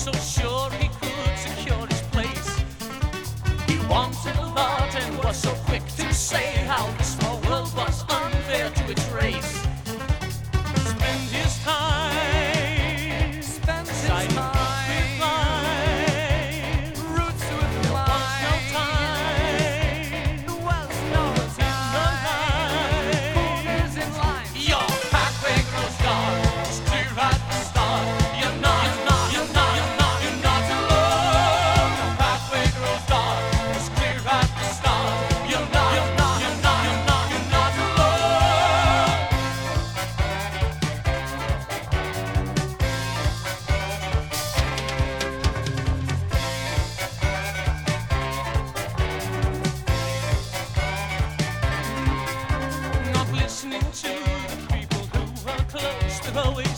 so sure he could secure his place. He wanted a lot and was so quick to say how the small world was unfair to its race. Spend his time, roots with life. No time, there was no time. Corners in line. Your pathway grows dark. It's clear at the start. You're not alone. Your pathway grows dark. It's clear at the start. You're not alone. Not listening to the people who are close to the way